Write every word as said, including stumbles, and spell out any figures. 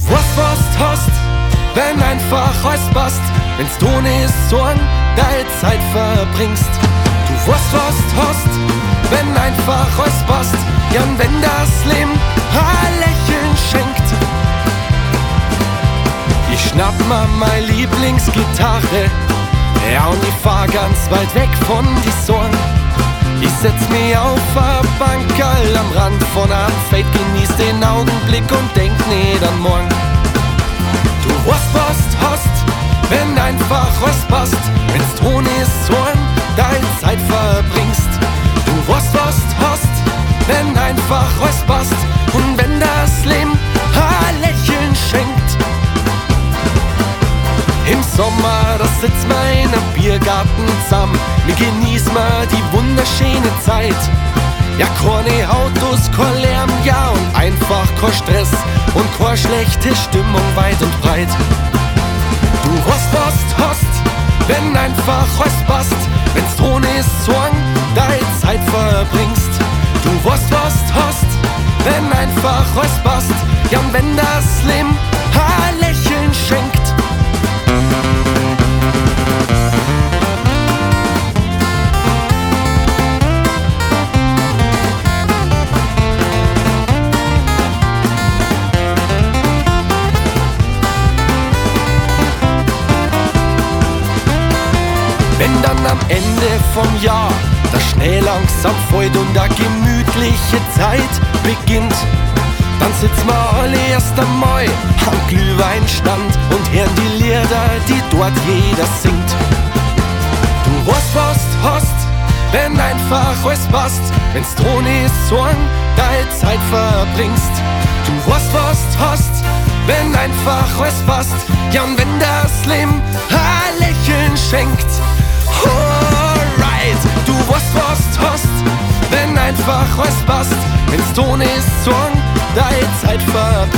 weißt, was du hast, wenn einfach alles passt, wenn's ohne Sorgen deine Zeit verbringst. Du weißt, was du hast, wenn einfach alles passt, ja, und wenn das Leben ein Lächeln schenkt. Ich schnapp mir meine Lieblingsgitarre, ja, und ich fahr ganz weit weg von die Sorgen. Ich setz mich auf a Bankerl am Rand von einem Feld, genieß den Augenblick und denk nicht an morgen. Du weißt, was du hast, wenn einfach alles passt, wenn's ohne Sorgen deine Zeit verbringst. Du weißt, was du hast, wenn einfach alles passt und wenn das Leben ein Lächeln schenkt. Im Sommer, da sitzt wir in einem Biergarten zusammen, wir genießen wir die wunderschöne Zeit. Ja, keine Autos, kein Lärm, ja, und einfach kein Stress und keine schlechte Stimmung weit und breit. Du weißt, was du hast, wenn einfach alles passt, wenn's ohne Sorgen deine Zeit verbringst. Du weißt, was du hast, wenn einfach alles passt, ja, und wenn das Leben ein Lächeln schenkt. Wenn dann am Ende vom Jahr der Schnee langsam fällt und eine gemütliche Zeit beginnt, dann sitzen wir alle erst einmal am Glühweinstand und hören die Lieder, die dort jeder singt. Du weißt, was du hast, wenn einfach alles passt, wenn's ohne Sorgen deine Zeit verbringst. Du weißt, was du hast, wenn einfach alles passt, ja, und wenn das Leben ein Lächeln schenkt. Alright, du weißt, was du hast, wenn einfach alles passt, wenn's ohne Sorgen deine Zeit verbringst.